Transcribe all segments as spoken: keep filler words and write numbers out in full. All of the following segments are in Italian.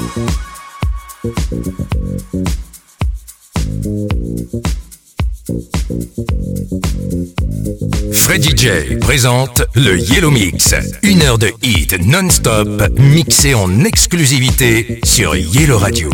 Freddy J présente le Yellow Mix, une heure de hit non-stop mixé en exclusivité sur Yellow Radio.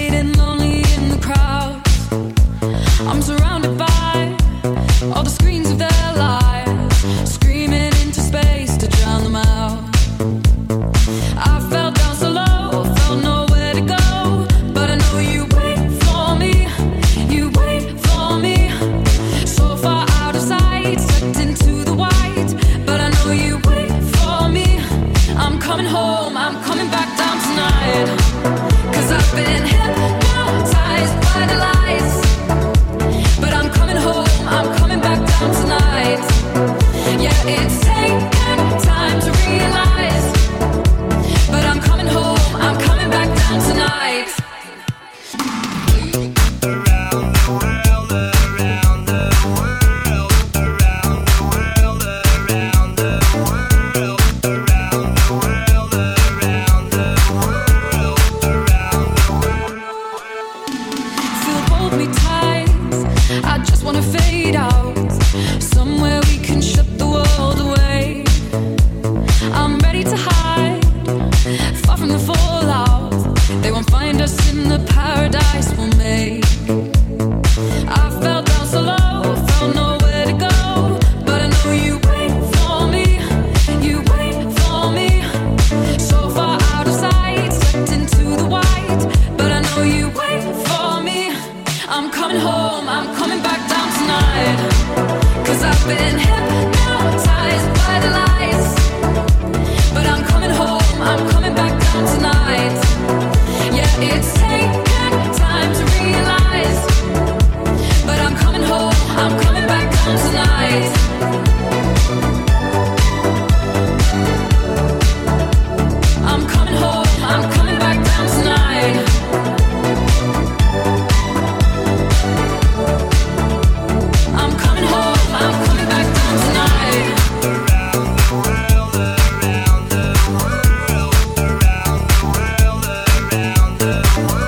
fading, lonely in the crowd. I'm surrounded by all the screens of their lives, screaming into space to drown them out. I fell down so low, felt nowhere to go, but I know you wait for me, you wait for me. So far out of sight, sucked into the white, but I know you wait for me. I'm coming home, I'm coming back down tonight, 'cause I've been hypnotized by the lights. But I'm coming home, I'm coming back down tonight. Yeah, it's taken time to realize, but I'm coming home, I'm coming back down tonight. Around the world, around the world, around the world, around the world, around the world, around the world, around the world. Feel hold me tight, I just wanna fade out, somewhere we can shut the world away. I'm ready to hide, far from the fallout. They won't find us in the paradise we'll make. I fell down so low, found nowhere to go, but I know you wait for me, you wait for me. So far out of sight, sucked into the white, but I know you wait for me. I'm coming home, I'm coming back down tonight, 'cause I've been hypnotized by the lights. But I'm coming home, I'm coming back down tonight. Yeah, it's taken time to realize, but I'm coming home, I'm coming back down tonight. I'm coming home, I'm coming back down tonight. I'm coming home, I'm coming back down tonight. Around the world, around the world, around the world, around the world.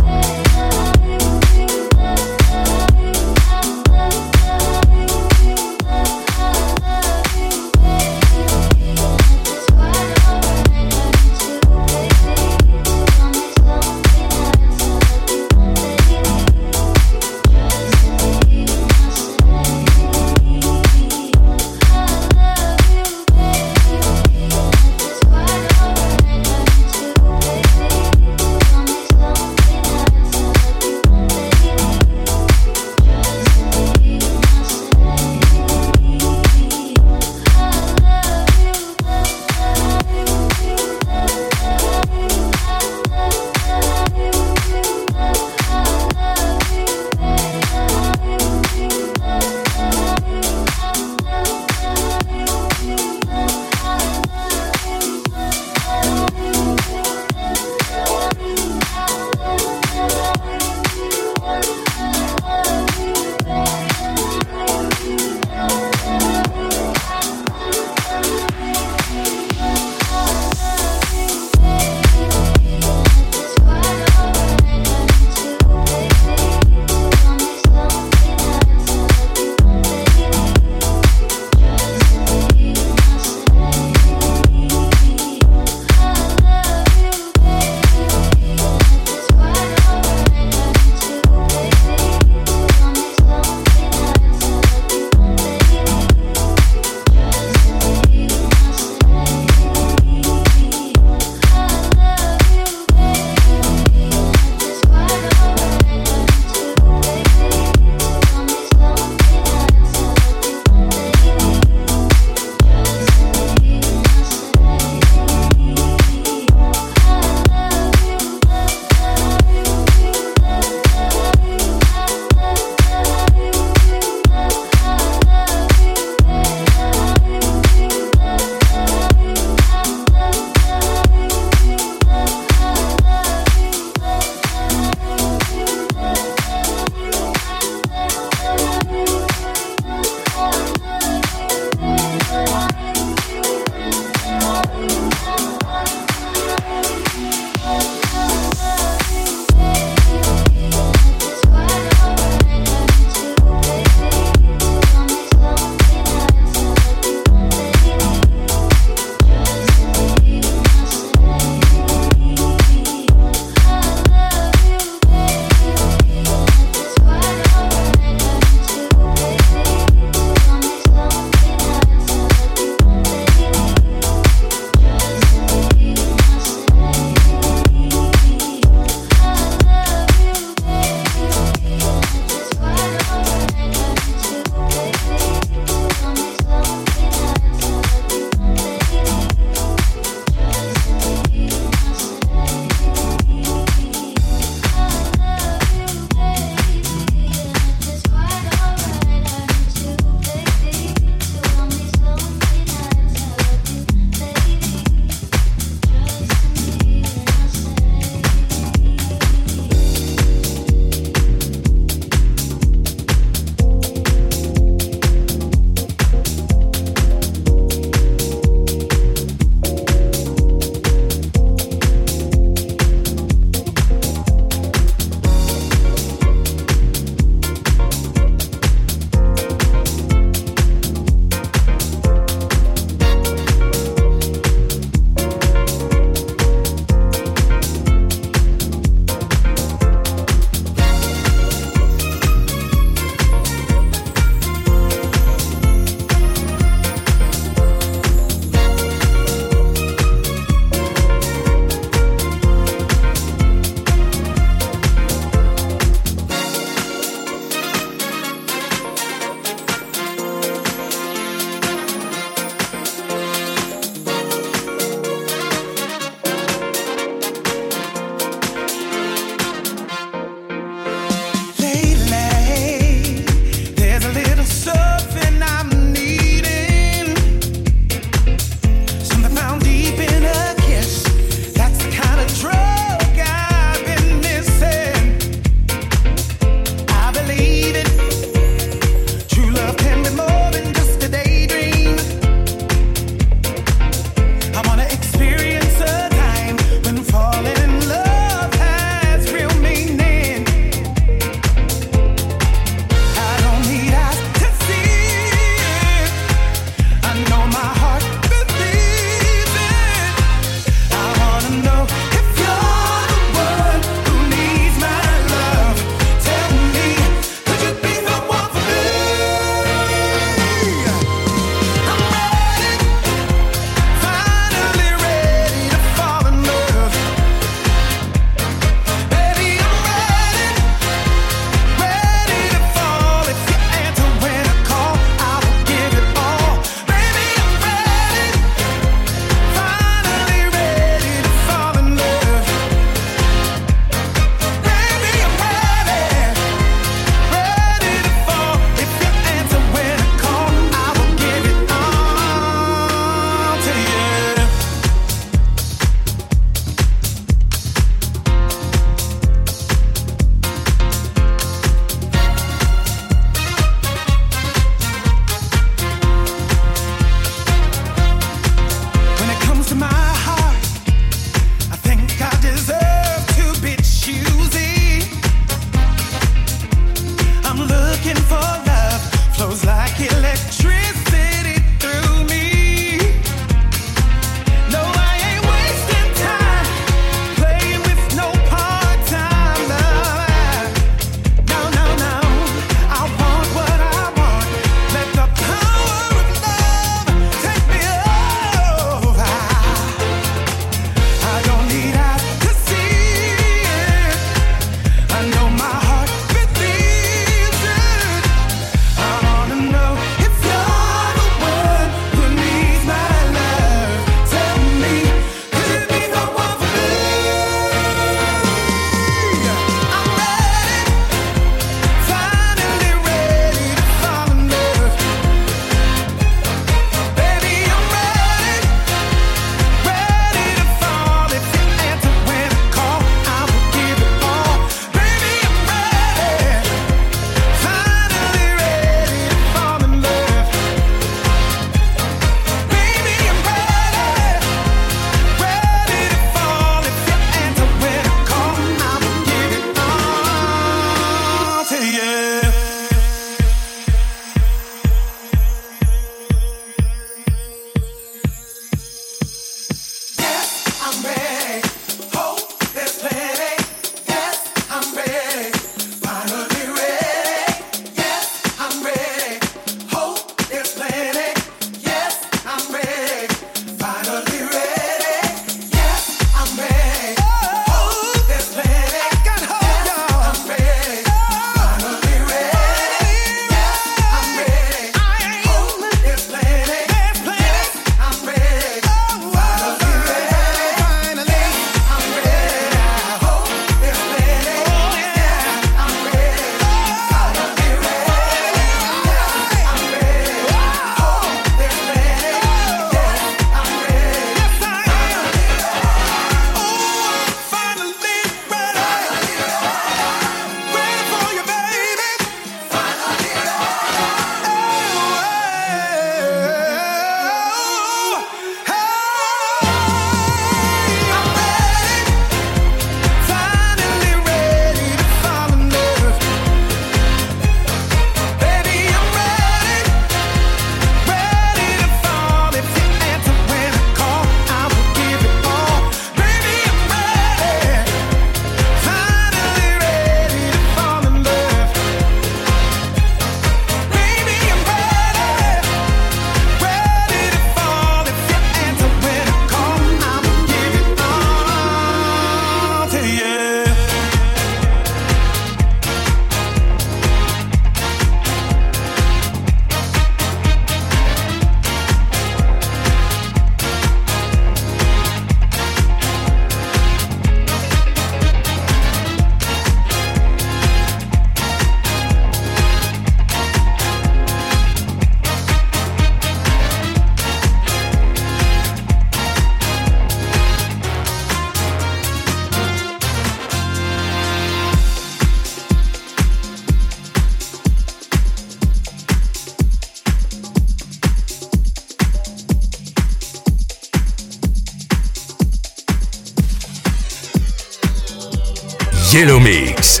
Yellow Mix.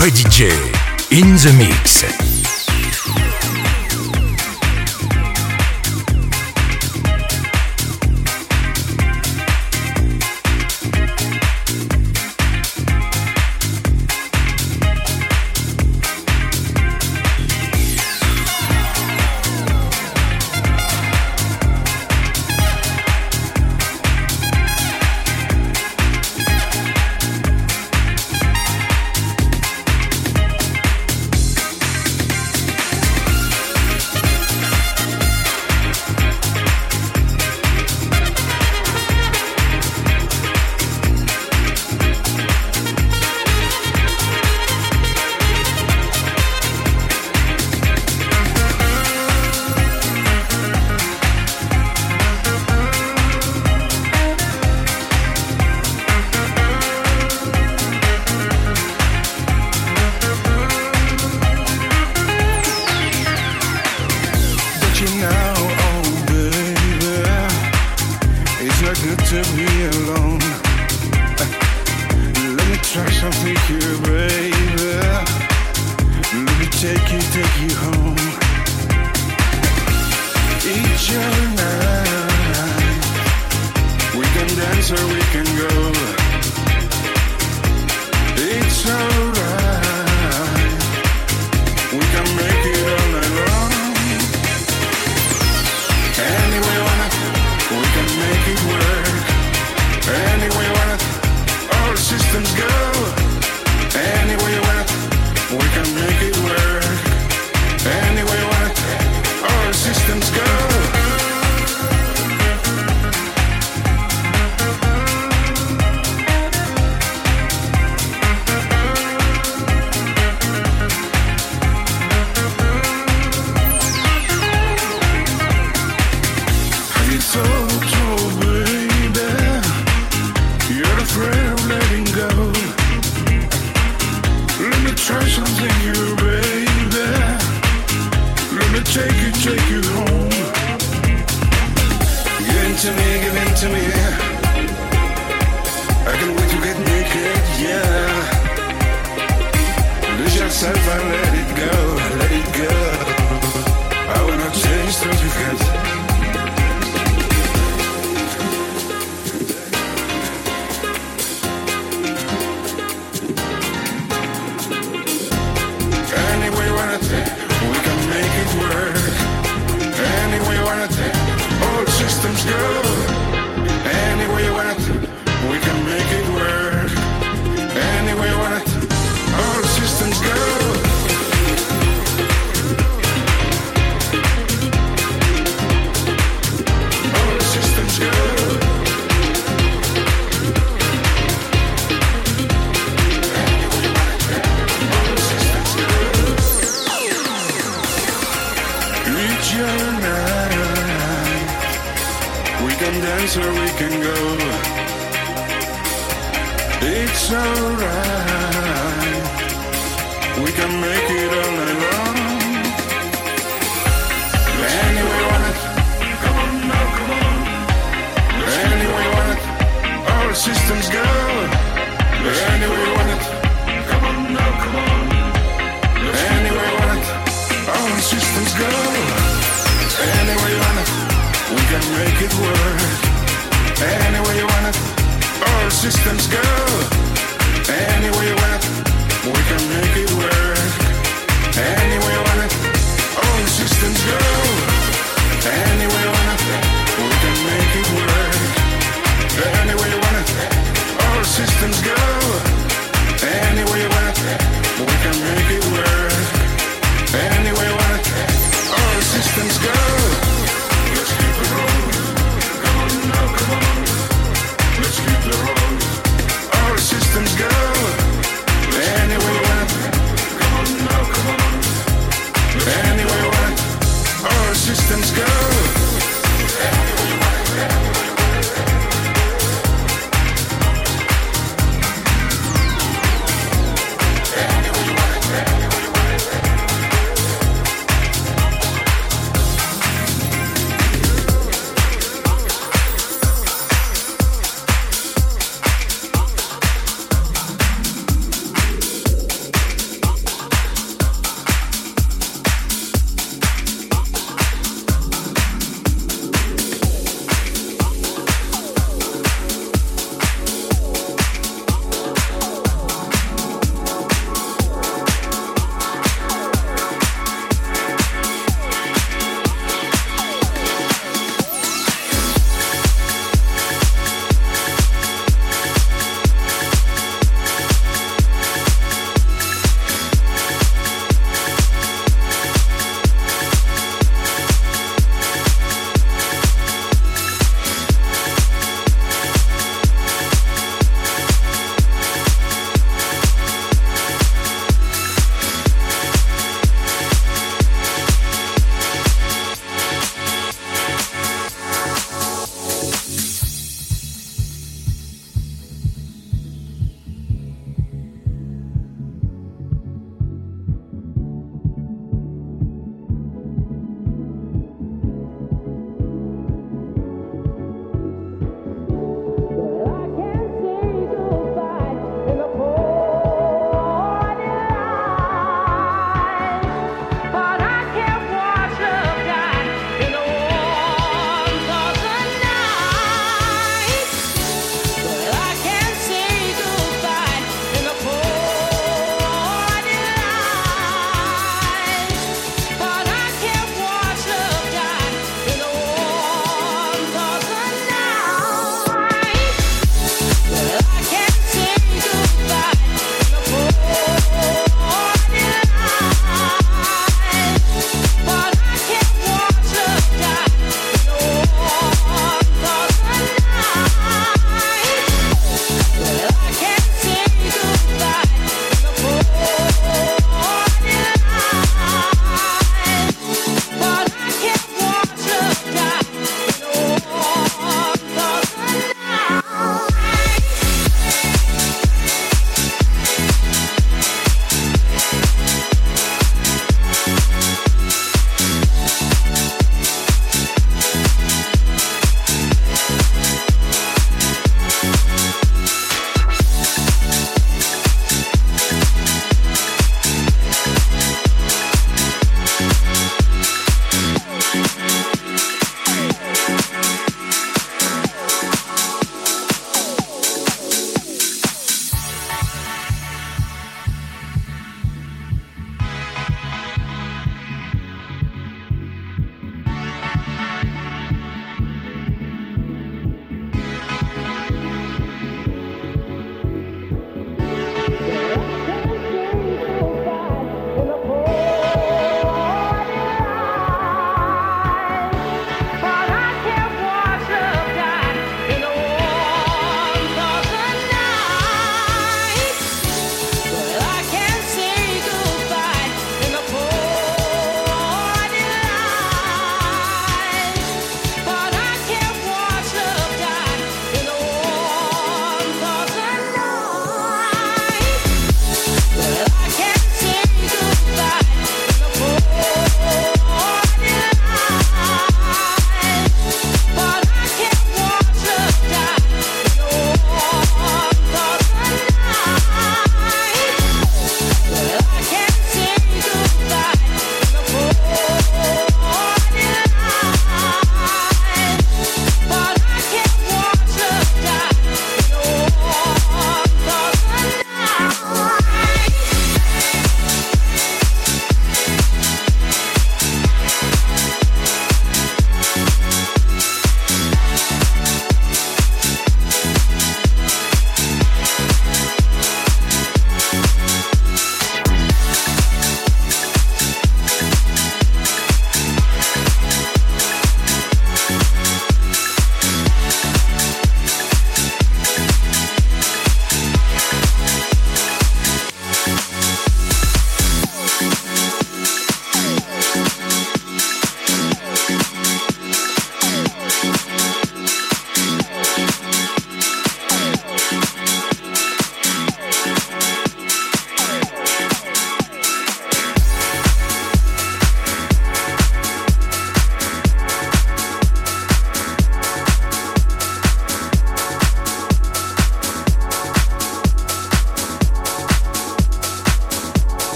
Freddy J in the mix.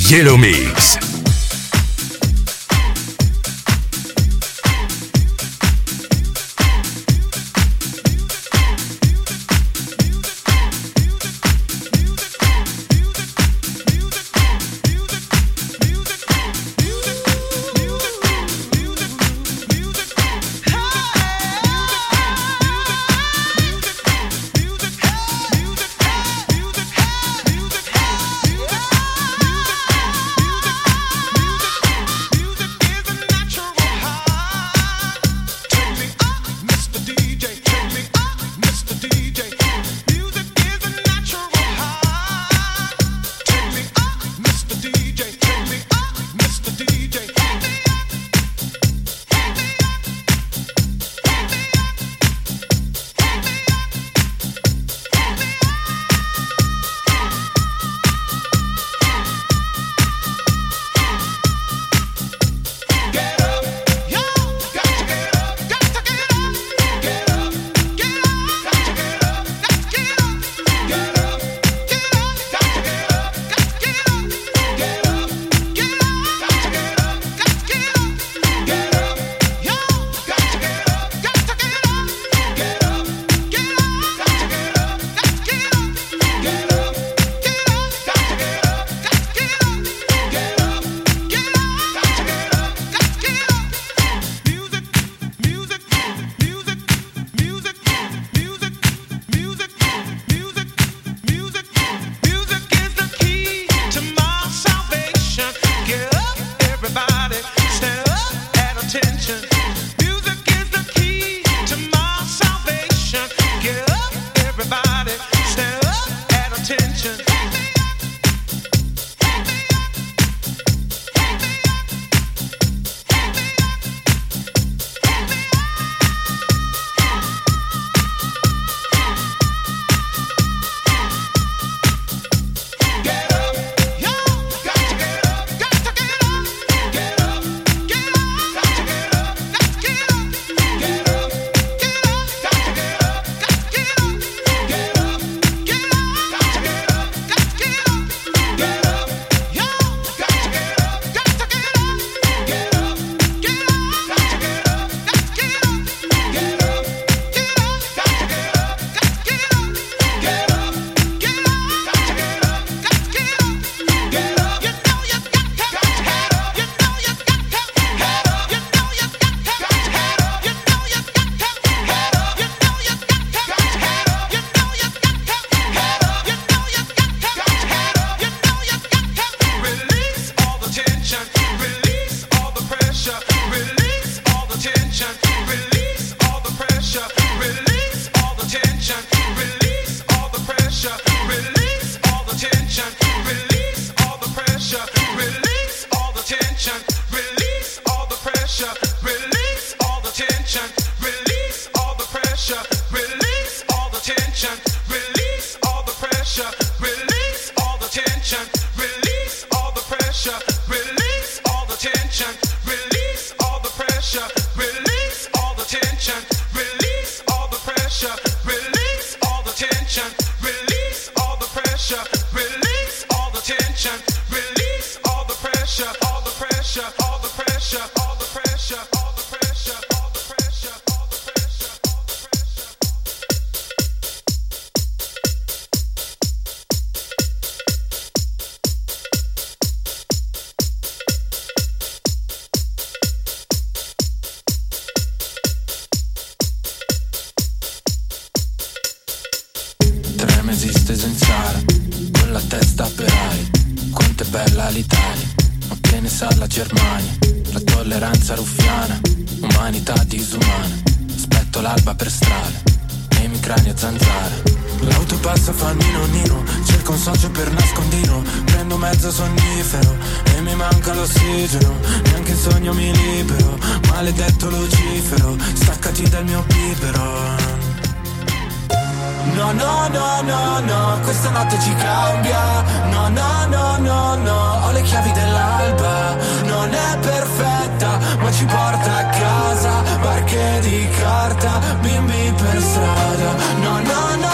Yellow Mix.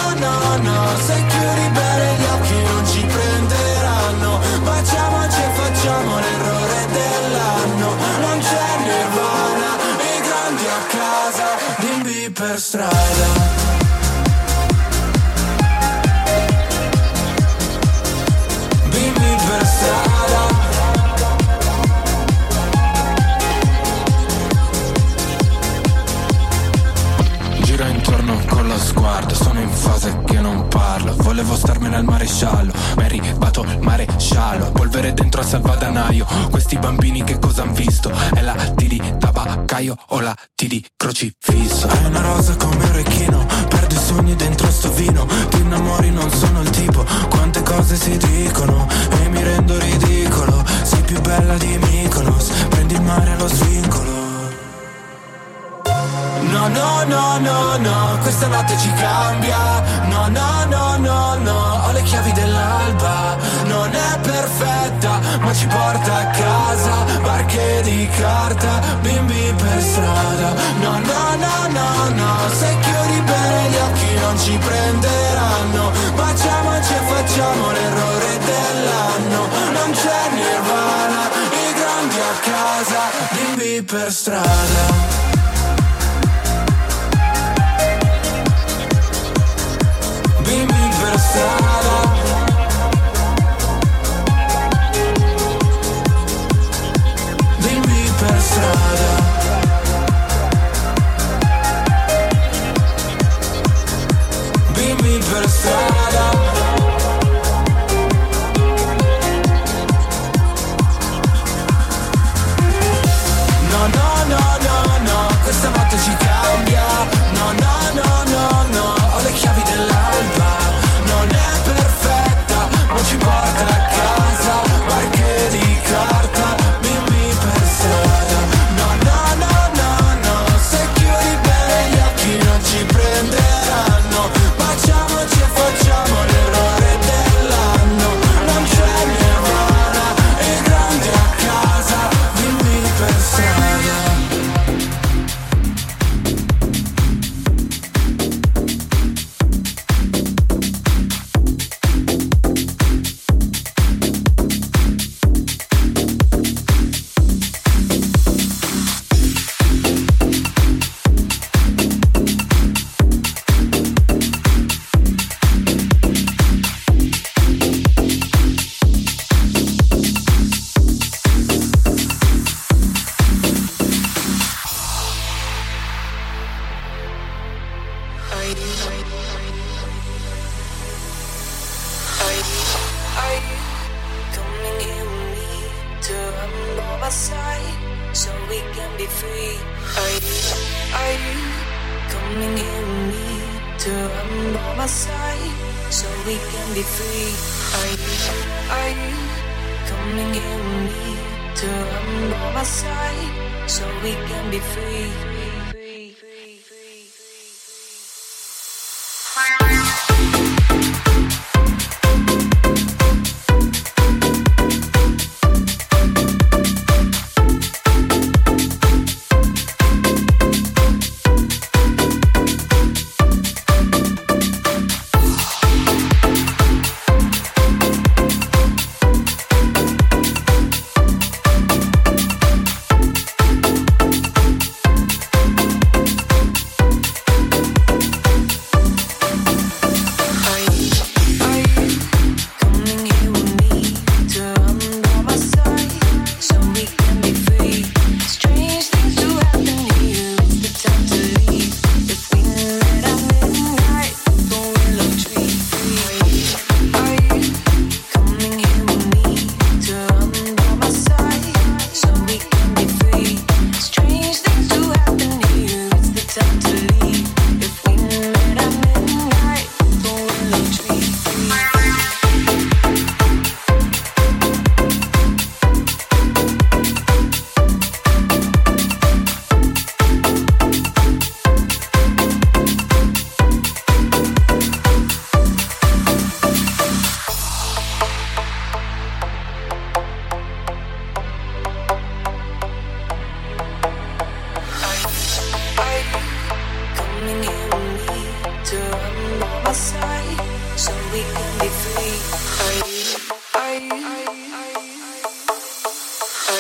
Se chiudi bene gli occhi non ci prenderanno, baciamoci e facciamo per strada. Bimbi per strada. Giro intorno con lo sguardo, sono in fase che non parlo. Volevo starmene al maresciallo, ma è arrivato il maresciallo. Polvere dentro al salvadanaio, questi bambini che cosa han visto? È la T di tabaccaio o la T di crocifisso? Hai una rosa come un orecchino, perdo i sogni dentro sto vino. Ti innamori, non sono il tipo, quante cose si dicono e mi rendo ridicolo. Sei più bella di Mykonos, prendi il mare allo svincolo. No, no, no, no, no, questa notte ci cambia. No, no, no, no, no, ho le chiavi dell'alba. Non è perfetta, ma ci porta a casa. Barche di carta, bimbi per strada. No, no, no, no, no, se chiudi bene gli occhi non ci prenderanno. Baciamoci e facciamo l'errore dell'anno. Non c'è nirvana, i grandi a casa, bimbi per strada. Bimbi per strada. Bimbi per strada. Bimbi per strada. No, no, no, no, no, questa notte ci cambia. No, no, no, no, no, ho le chiavi dell'alba. Non è perfetta, ma ci porta a casa. Barche di carta, bimbi per strada. No, no, no, no, no, se chiudi bene gli occhi non ci prenderanno. Baciamoci e facciamo l'errore dell'anno. Non c'è nirvana, i grandi a casa, bimbi per strada.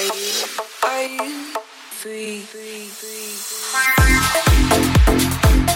Free, free, free, free.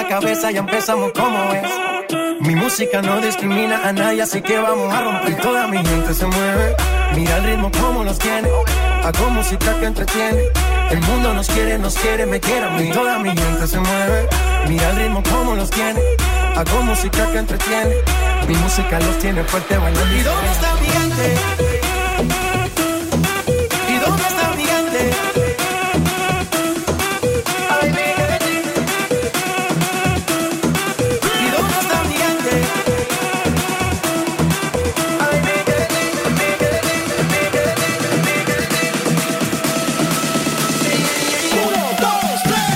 la cabeza, ya empezamos como es. Mi música no discrimina a nadie, así que vamos a romper. Toda mi gente se mueve, mira el ritmo como los tiene. Hago música que entretiene. El mundo nos quiere, nos quiere, me quiere a mí. Toda mi gente se mueve, mira el ritmo como los tiene. Hago música que entretiene. Mi música los tiene fuerte bailando. ¿Y dónde está mi gente? ¿Y dónde está mi gente? Ay, mi gente. ¿Y dónde está mi gente? Ay, mi gente, mi gente, mi gente, mi gente. Uno, dos, tres.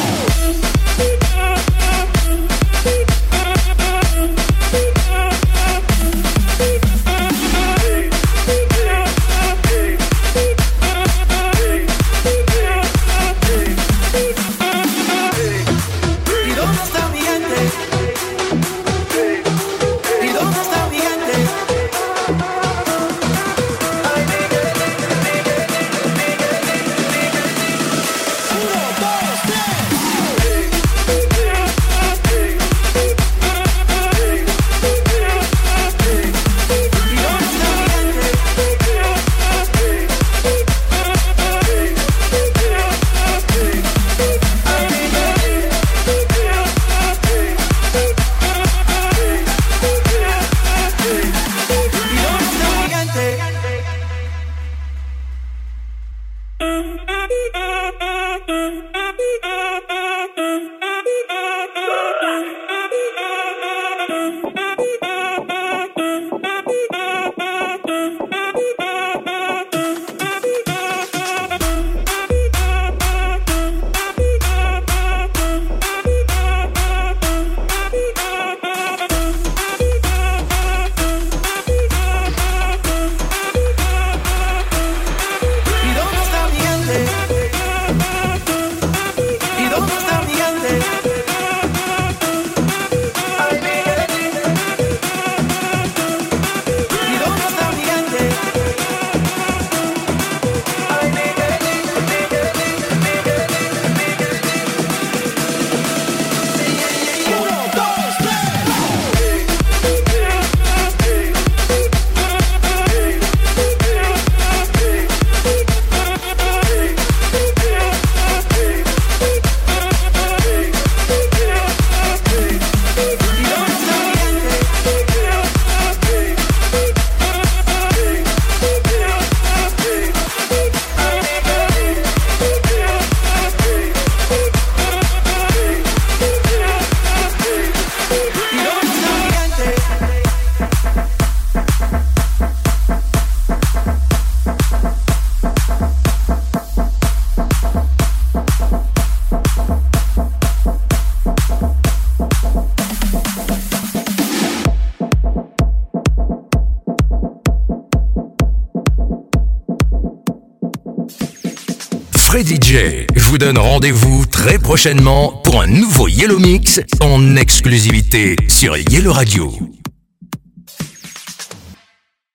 Freddy J vous donne rendez-vous très prochainement pour un nouveau Yellow Mix en exclusivité sur Yellow Radio.